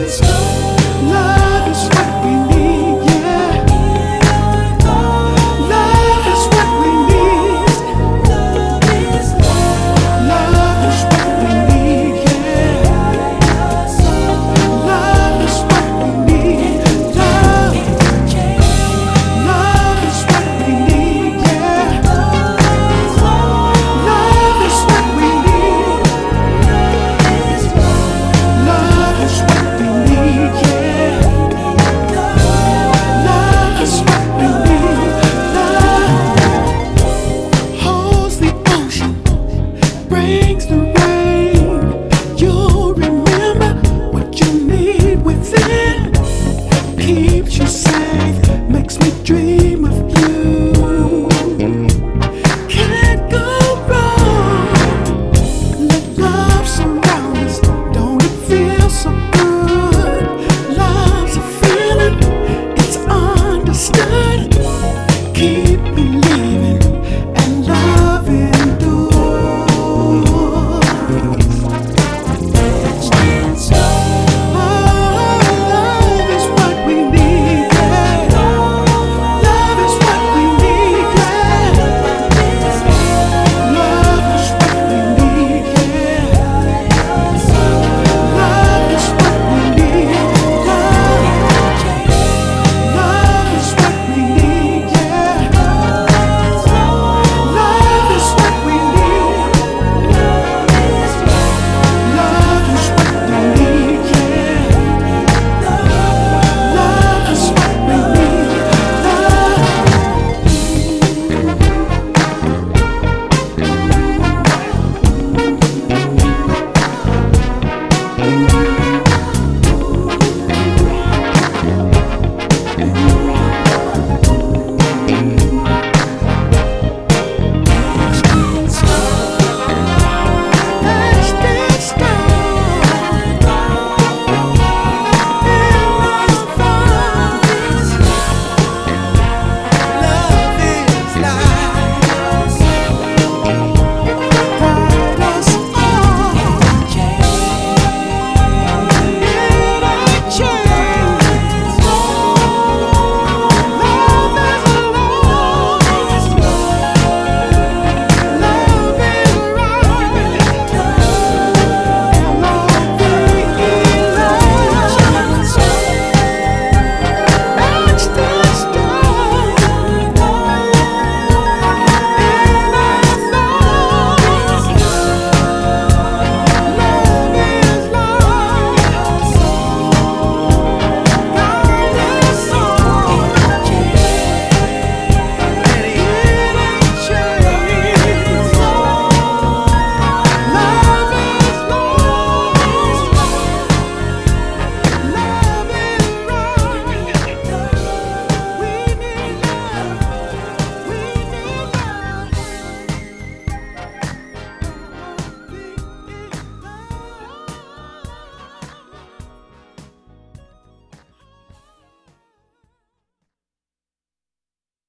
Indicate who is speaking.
Speaker 1: Love is what we need, yeah. Love is what we need. Love is what we need, yeah. Love is what we need. Love is what we need, yeah. Love is what we need. Love is what we need, yeah. Love is what we need. Love holds the ocean, brings the rain. You'll remember what you need within. Keeps you safe, makes me dream of you. Can't go wrong. Let love surround us. Don't it feel so good?